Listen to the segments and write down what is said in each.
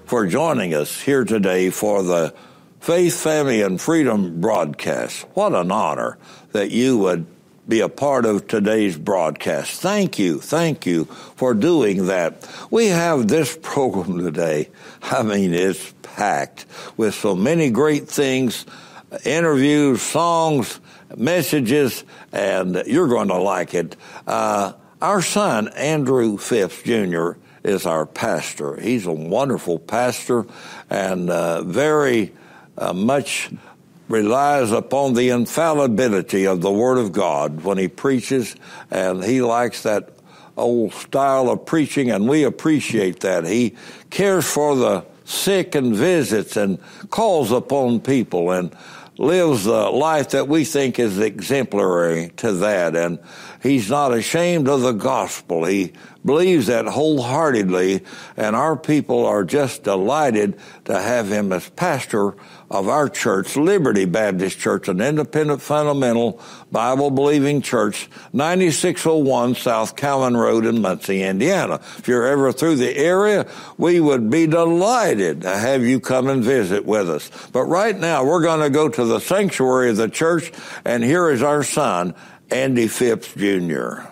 for joining us here today for the Faith, Family, and Freedom broadcast. What an honor that you would be a part of today's broadcast. Thank you for doing that. We have this program today. I mean, it's packed with so many great things, interviews, songs, messages, and you're going to like it. Our son, Andrew Phipps, Jr., is our pastor. He's a wonderful pastor and very much relies upon the infallibility of the Word of God when he preaches, and he likes that old style of preaching, and we appreciate that. He cares for the sick and visits and calls upon people and lives the life that we think is exemplary to that, and he's not ashamed of the gospel. He believes that wholeheartedly, and our people are just delighted to have him as pastor of our church, Liberty Baptist Church, an independent, fundamental, Bible-believing church, 9601 South Calvin Road in Muncie, Indiana. If you're ever through the area, we would be delighted to have you come and visit with us. But right now, we're going to go to the sanctuary of the church, and here is our son, Andy Phipps, Jr.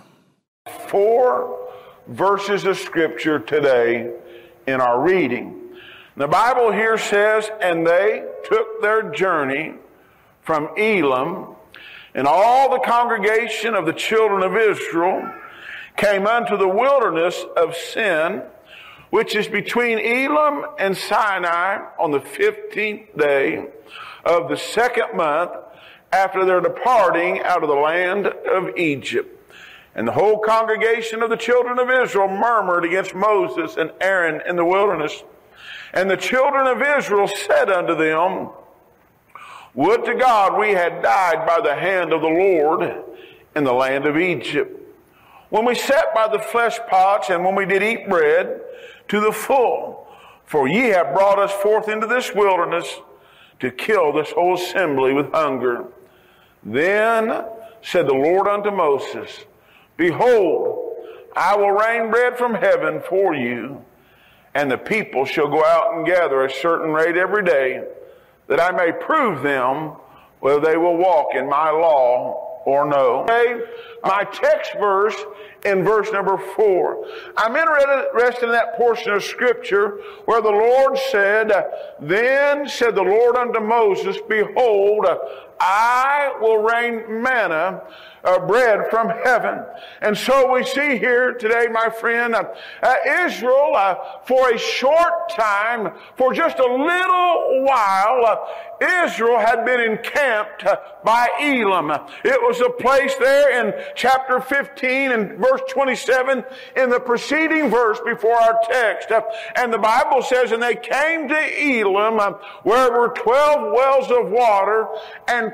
4 verses of Scripture today in our reading. The Bible here says, and they took their journey from Elim, and all the congregation of the children of Israel came unto the wilderness of Sin, which is between Elim and Sinai, on the 15th day of the 2nd month after their departing out of the land of Egypt. And the whole congregation of the children of Israel murmured against Moses and Aaron in the wilderness. And the children of Israel said unto them, Would to God we had died by the hand of the Lord in the land of Egypt, when we sat by the flesh pots, and when we did eat bread to the full. For ye have brought us forth into this wilderness to kill this whole assembly with hunger. Then said the Lord unto Moses, Behold, I will rain bread from heaven for you, and the people shall go out and gather a certain rate every day, that I may prove them whether they will walk in my law or no. Okay, my text verse in verse number 4. I'm interested in that portion of Scripture where the Lord said, Then said the Lord unto Moses, Behold, I will rain manna, bread from heaven. And so we see here today, my friend, Israel, for a short time, for just a little while, Israel had been encamped by Elim. It was a place there in chapter 15 and verse 27 in the preceding verse before our text. And the Bible says, And they came to Elim, where were 12 wells of water, and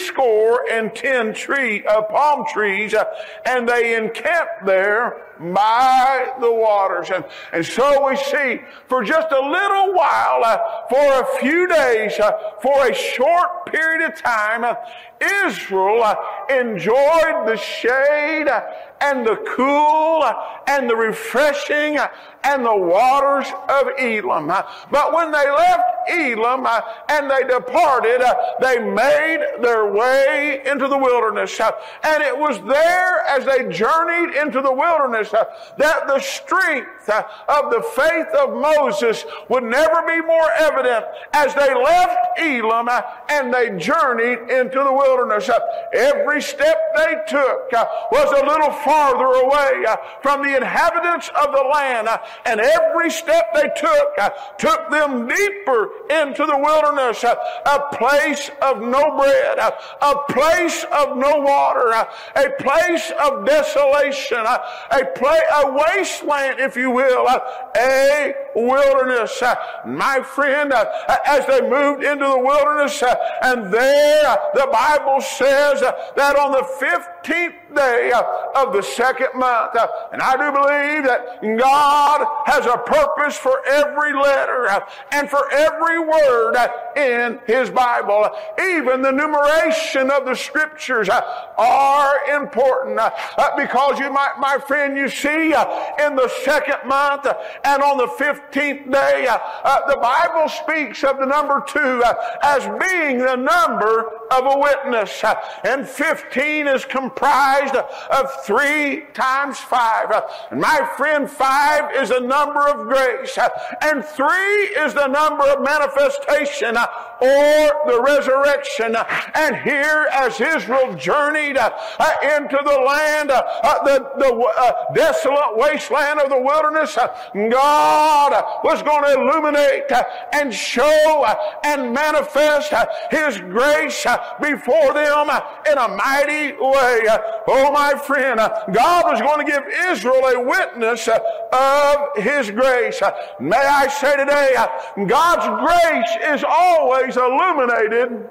70 palm trees, and they encamped there by the waters. And so we see, for just a little while, for a few days, for a short period of time, Israel enjoyed the shade and the cool and the refreshing and the waters of Elim. But when they left Elim and they departed, they made their way into the wilderness. And it was there, as they journeyed into the wilderness, that the strength of the faith of Moses would never be more evident as they left Elim and they journeyed into the wilderness. Every step they took was a little farther away from the inhabitants of the land, and every step they took them deeper into the wilderness, a place of no bread, a place of no water, a place of desolation, a wasteland, if you will, a wilderness. My friend, as they moved into the wilderness, and there the Bible says that on the 15th day of the 2nd month, and I do believe that God has a purpose for every letter and for every word in His Bible. Even the numeration of the Scriptures are important because my friend, you see, in the second month and on the 15th day, the Bible speaks of the number 2 as being the number of a witness. And 15 is comprised of 3 times 5. And my friend, 5 is a number of grace. And 3 is the number of manifestation or the resurrection. And here, as Israel journeyed into the land, the desolate wasteland of the wilderness, God was going to illuminate and show and manifest His grace before them in a mighty way. Oh, my friend, God was going to give Israel a witness of His grace. May I say today, God's grace is always illuminated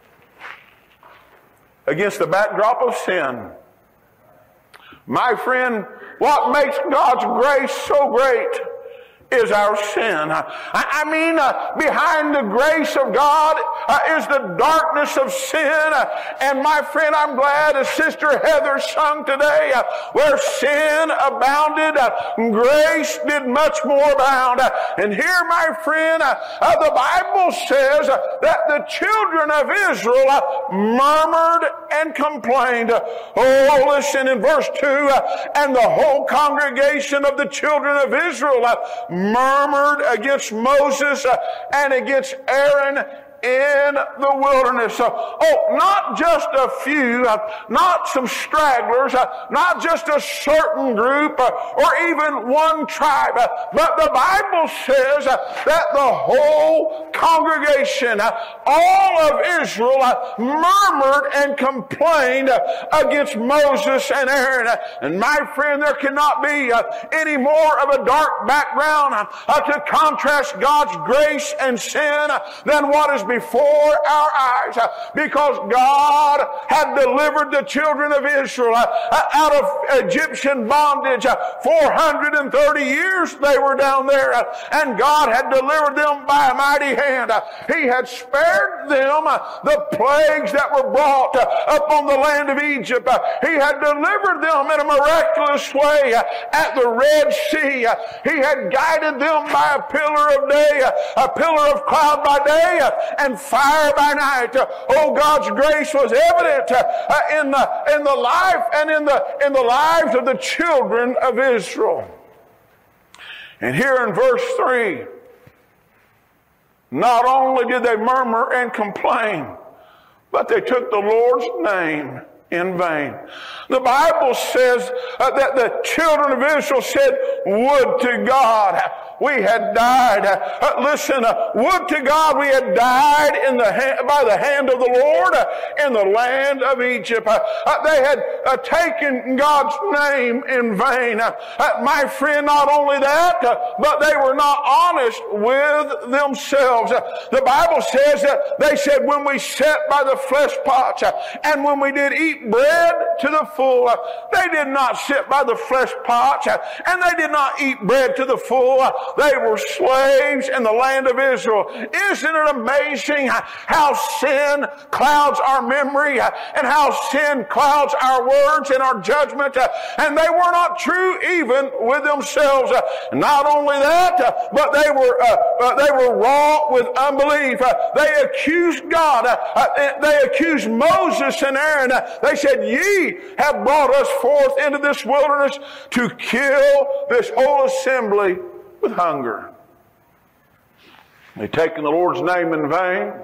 against the backdrop of sin. My friend, what makes God's grace so great is our sin. I mean, behind the grace of God is the darkness of sin. And my friend, I'm glad, as Sister Heather sung today, where sin abounded, grace did much more abound. And here, my friend, the Bible says that the children of Israel murmured and complained. Oh, listen in verse 2, and the whole congregation of the children of Israel murmured against Moses and against Aaron in the wilderness. Oh, not just a few, not some stragglers, not just a certain group or even one tribe, but the Bible says that the whole congregation, all of Israel, murmured and complained against Moses and Aaron. And my friend, there cannot be any more of a dark background to contrast God's grace and sin than what is before our eyes, because God had delivered the children of Israel out of Egyptian bondage. 430 years they were down there, and God had delivered them by a mighty hand. He had spared them the plagues that were brought upon the land of Egypt. He had delivered them in a miraculous way at the Red Sea. He had guided them by a pillar of day, a pillar of cloud by day, and fire by night. Oh, God's grace was evident in the life and in the lives of the children of Israel. And here in verse 3, not only did they murmur and complain, but they took the Lord's name in vain. The Bible says that the children of Israel said, "Would to God we had died." Listen, would to God we had died by the hand of the Lord in the land of Egypt. They had taken God's name in vain. My friend, not only that, but they were not honest with themselves. The Bible says that they said, when we sat by the flesh pots and when we did eat bread to the full. They did not sit by the flesh pots and they did not eat bread to the full. They were slaves in the land of Israel. Isn't it amazing how sin clouds our memory and how sin clouds our words and our judgment? And they were not true even with themselves. Not only that, but they were raw with unbelief. They accused God. They accused Moses and Aaron. They said, "Ye have brought us forth into this wilderness to kill this whole assembly with hunger." They'd taken the Lord's name in vain.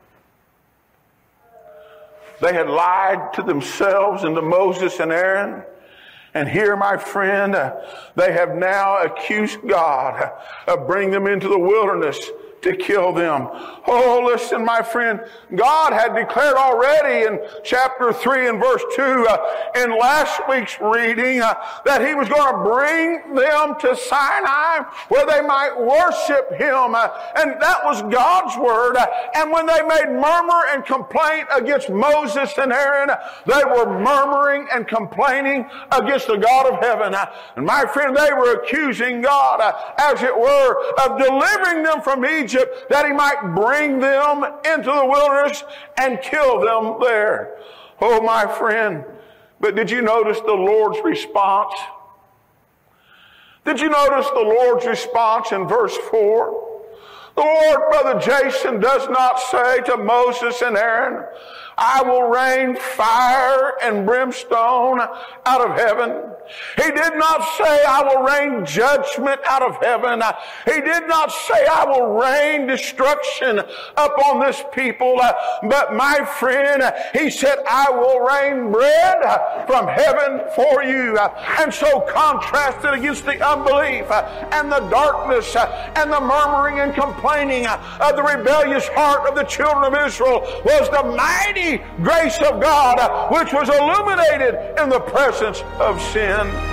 They had lied to themselves and to Moses and Aaron. And here, my friend, they have now accused God of bringing them into the wilderness to kill them. Oh, listen, my friend, God had declared already in chapter 3 and verse 2 in last week's reading that He was going to bring them to Sinai where they might worship Him. And that was God's word. And when they made murmur and complaint against Moses and Aaron, they were murmuring and complaining against the God of heaven. And my friend, they were accusing God, as it were, of delivering them from Egypt Egypt that he might bring them into the wilderness and kill them there. Oh, my friend, but did you notice the Lord's response? Did you notice the Lord's response in verse 4? The Lord, Brother Jason, does not say to Moses and Aaron, I will rain fire and brimstone out of heaven. He did not say, I will rain judgment out of heaven. He did not say, I will rain destruction upon this people. But my friend, he said, I will rain bread from heaven for you. And so contrasted against the unbelief and the darkness and the murmuring and complaining of the rebellious heart of the children of Israel was the mighty grace of God, which was illuminated in the presence of sin.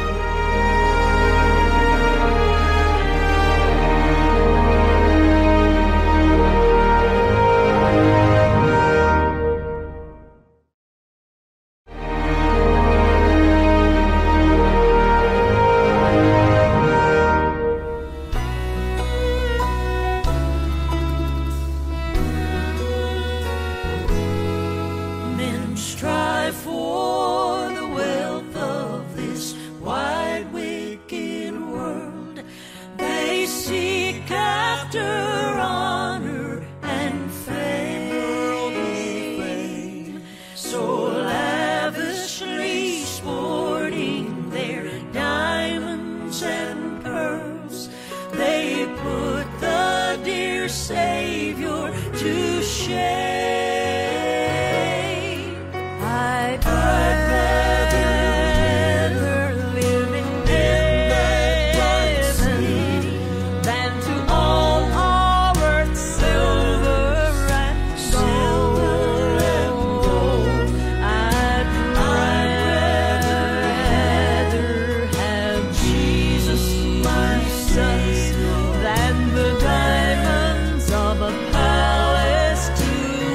Men strive for the wealth of this wide, wicked world. They seek after honor and fame, so lavishly sporting their diamonds and pearls. They put the dear Savior to shame. I'd rather live in heaven than to own all earth's silver and gold. I'd rather have Jesus, my son, than the diamonds of a palace to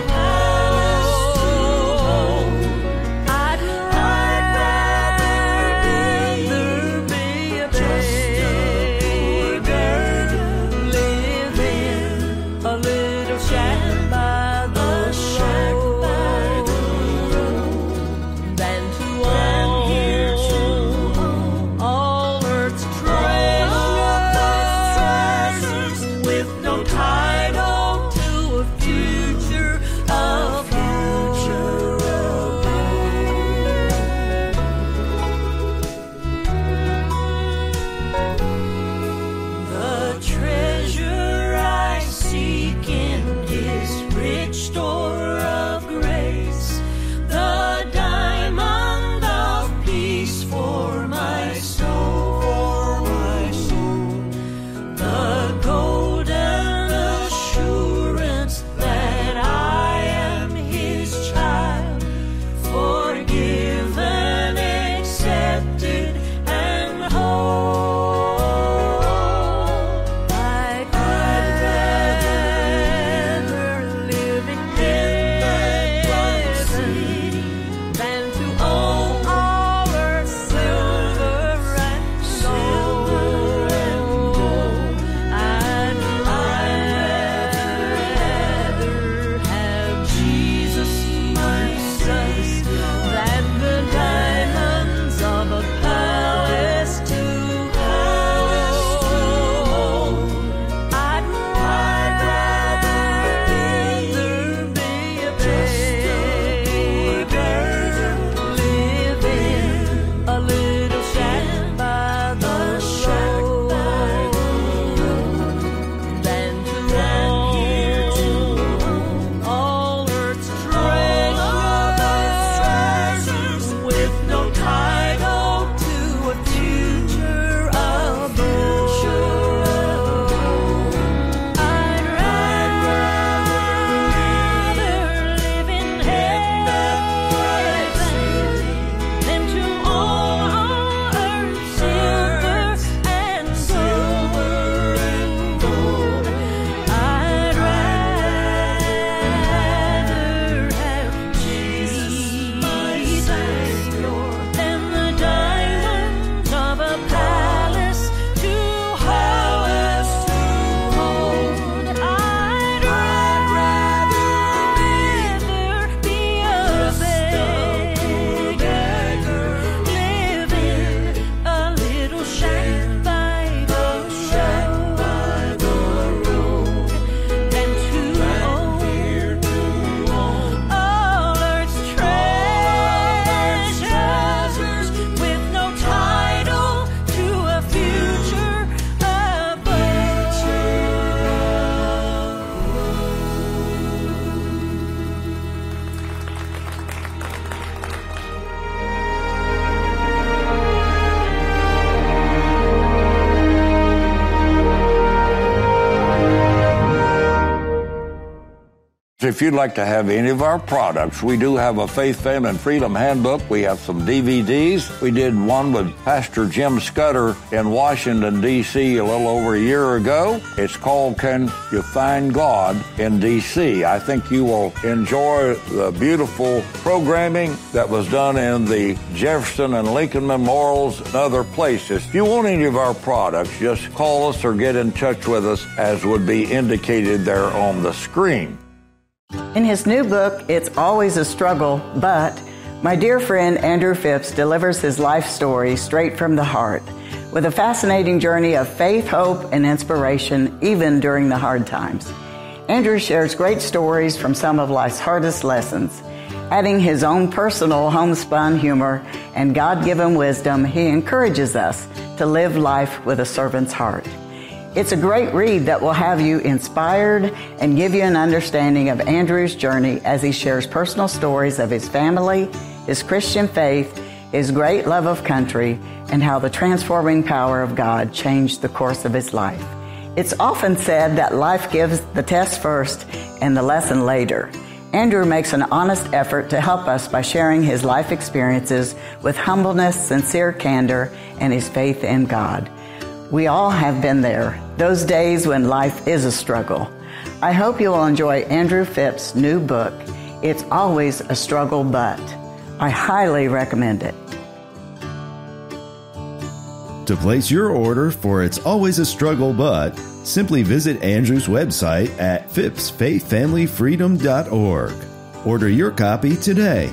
if you'd like to have any of our products, we do have a Faith, Family, and Freedom Handbook. We have some DVDs. We did one with Pastor Jim Scudder in Washington, D.C. a little over a year ago. It's called Can You Find God in D.C.? I think you will enjoy the beautiful programming that was done in the Jefferson and Lincoln Memorials and other places. If you want any of our products, just call us or get in touch with us as would be indicated there on the screen. In his new book, It's Always a Struggle, But, my dear friend Andrew Phipps delivers his life story straight from the heart, with a fascinating journey of faith, hope, and inspiration, even during the hard times. Andrew shares great stories from some of life's hardest lessons. Adding his own personal homespun humor and God-given wisdom, he encourages us to live life with a servant's heart. It's a great read that will have you inspired and give you an understanding of Andrew's journey as he shares personal stories of his family, his Christian faith, his great love of country, and how the transforming power of God changed the course of his life. It's often said that life gives the test first and the lesson later. Andrew makes an honest effort to help us by sharing his life experiences with humbleness, sincere candor, and his faith in God. We all have been there, those days when life is a struggle. I hope you will enjoy Andrew Phipps' new book, It's Always a Struggle, But. I highly recommend it. To place your order for It's Always a Struggle, But, simply visit Andrew's website at phippsfaithfamilyfreedom.org. Order your copy today.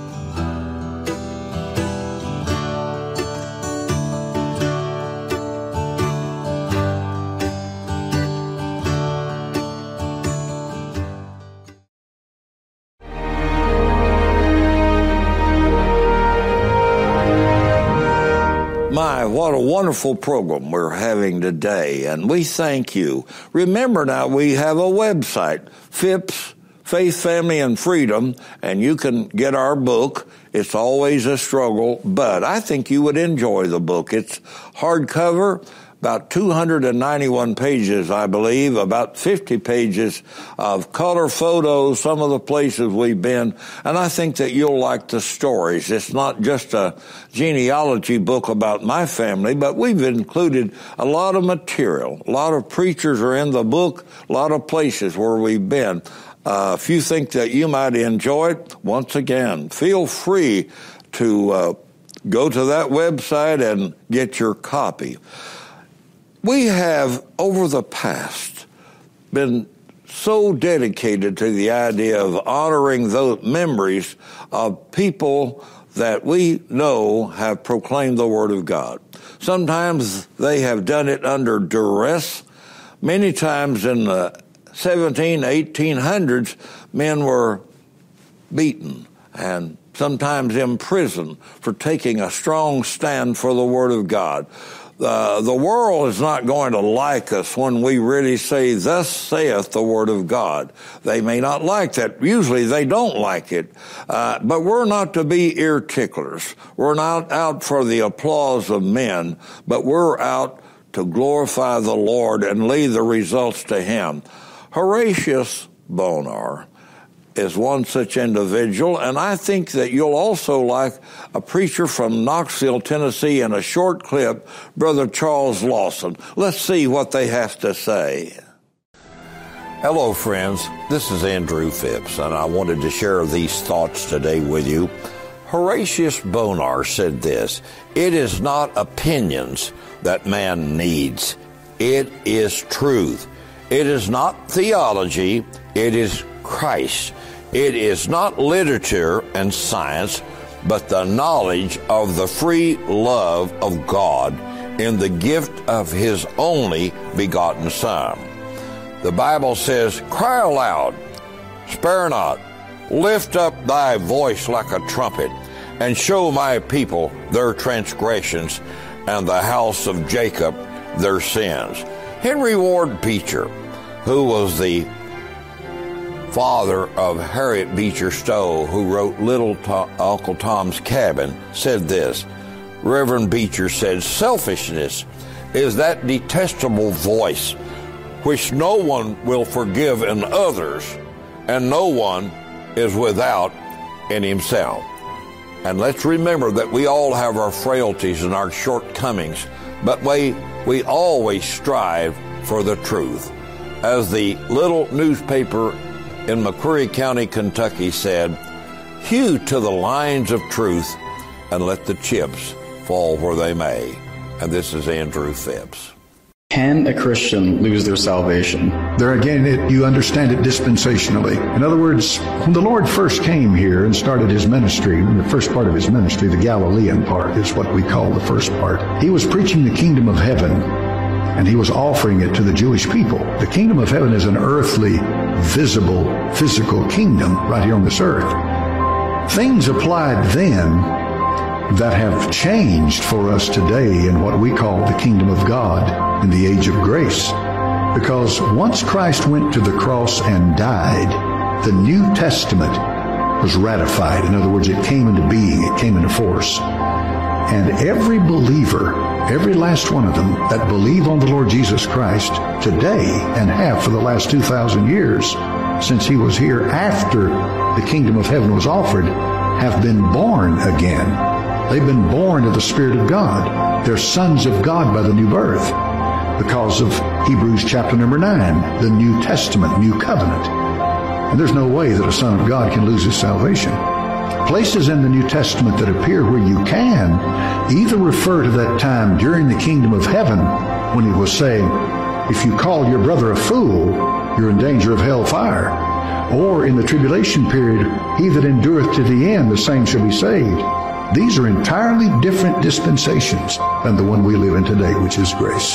What a wonderful program we're having today, and we thank you. Remember now, we have a website, Phipps, Faith, Family, and Freedom, and you can get our book. It's Always a Struggle, but I think you would enjoy the book. It's hardcover, about 291 pages, I believe, about 50 pages of color photos, some of the places we've been, and I think that you'll like the stories. It's not just a genealogy book about my family, but we've included a lot of material. A lot of preachers are in the book, a lot of places where we've been. If you think that you might enjoy it, once again, feel free to go to that website and get your copy. We have, over the past, been so dedicated to the idea of honoring those memories of people that we know have proclaimed the Word of God. Sometimes they have done it under duress. Many times in the 1800s, men were beaten and sometimes imprisoned for taking a strong stand for the Word of God. The world is not going to like us when we really say, "Thus saith the Word of God." They may not like that. Usually they don't like it. But we're not to be ear ticklers. We're not out for the applause of men, but we're out to glorify the Lord and leave the results to Him. Horatius Bonar is one such individual, and I think that you'll also like a preacher from Knoxville, Tennessee, in a short clip, Brother Charles Lawson. Let's see what they have to say. Hello, friends. This is Andrew Phipps, and I wanted to share these thoughts today with you. Horatius Bonar said this: "It is not opinions that man needs. It is truth. It is not theology. It is Christ. It is not literature and science, but the knowledge of the free love of God in the gift of His only begotten Son." The Bible says, "Cry aloud, spare not, lift up thy voice like a trumpet, and show my people their transgressions, and the house of Jacob their sins." Henry Ward Beecher, who was the father of Harriet Beecher Stowe, who wrote Uncle Tom's Cabin, said this. Reverend Beecher said, "Selfishness is that detestable voice which no one will forgive in others and no one is without in himself. And let's remember that we all have our frailties and our shortcomings, but we always strive for the truth. As the little newspaper in McCreary County, Kentucky said, "Hew to the lines of truth and let the chips fall where they may." And this is Andrew Phipps. Can a Christian lose their salvation? There again, you understand it dispensationally. In other words, when the Lord first came here and started his ministry, the first part of his ministry, the Galilean part is what we call the first part, he was preaching the kingdom of heaven, and he was offering it to the Jewish people. The kingdom of heaven is an earthly, visible, physical kingdom right here on this earth. Things applied then that have changed for us today in what we call the kingdom of God in the age of grace. Because once Christ went to the cross and died, the New Testament was ratified. In other words, it came into being, it came into force. And every believer, every last one of them that believe on the Lord Jesus Christ today and have for the last 2,000 years since he was here after the kingdom of heaven was offered, have been born again. They've been born of the Spirit of God. They're sons of God by the new birth because of Hebrews chapter number 9, the New Testament, New Covenant. And there's no way that a son of God can lose his salvation. Places in the New Testament that appear where you can either refer to that time during the kingdom of heaven when he was saying, if you call your brother a fool, you're in danger of hellfire. Or in the tribulation period, he that endureth to the end, the same shall be saved. These are entirely different dispensations than the one we live in today, which is grace.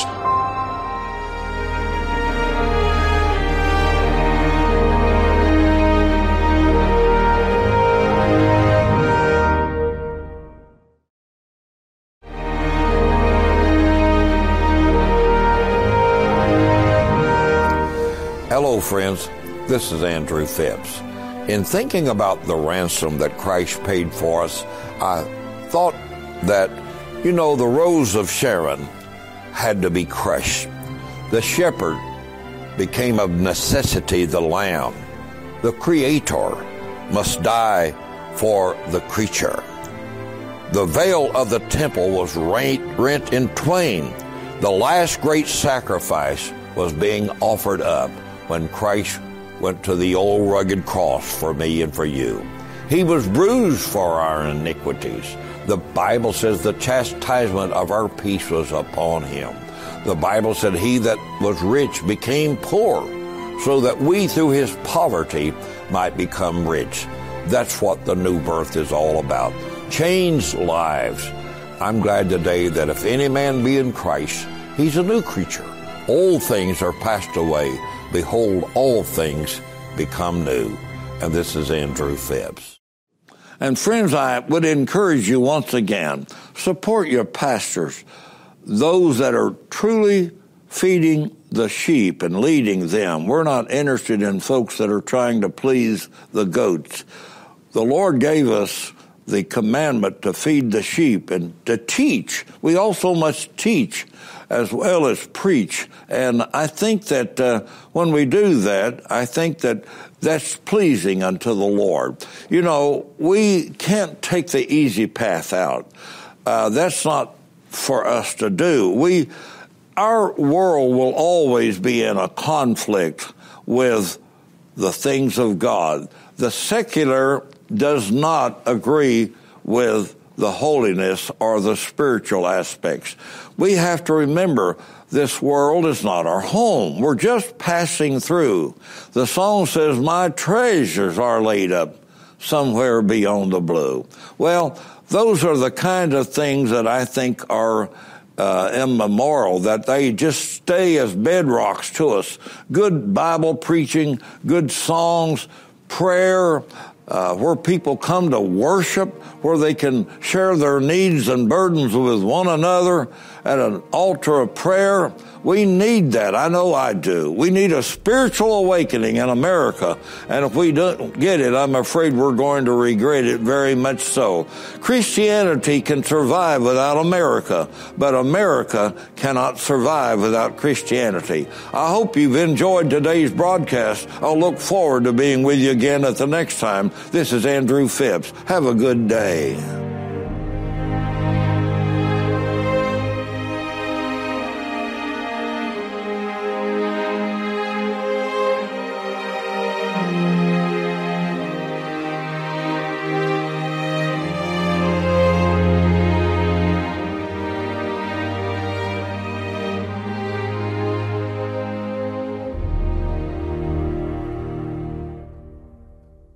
Hello, friends. This is Andrew Phipps. In thinking about the ransom that Christ paid for us, I thought that, the rose of Sharon had to be crushed. The shepherd became of necessity the lamb. The Creator must die for the creature. The veil of the temple was rent in twain. The last great sacrifice was being offered up when Christ went to the old rugged cross for me and for you. He was bruised for our iniquities. The Bible says the chastisement of our peace was upon him. The Bible said he that was rich became poor, so that we through his poverty might become rich. That's what the new birth is all about. Changed lives. I'm glad today that if any man be in Christ, he's a new creature. Old things are passed away. Behold, all things become new. And this is Andrew Phipps. And friends, I would encourage you once again, support your pastors, those that are truly feeding the sheep and leading them. We're not interested in folks that are trying to please the goats. The Lord gave us the commandment to feed the sheep and to teach. We also must teach as well as preach. And I think that when we do that, I think that that's pleasing unto the Lord. We can't take the easy path out. That's not for us to do. Our world will always be in a conflict with the things of God. The secular does not agree with the holiness or the spiritual aspects. We have to remember this world is not our home. We're just passing through. The song says, my treasures are laid up somewhere beyond the blue. Well, those are the kind of things that I think are immemorial, that they just stay as bedrocks to us. Good Bible preaching, good songs, prayer, where people come to worship, where they can share their needs and burdens with one another at an altar of prayer. We need that. I know I do. We need a spiritual awakening in America. And if we don't get it, I'm afraid we're going to regret it very much so. Christianity can survive without America, but America cannot survive without Christianity. I hope you've enjoyed today's broadcast. I'll look forward to being with you again at the next time. This is Andrew Phipps. Have a good day.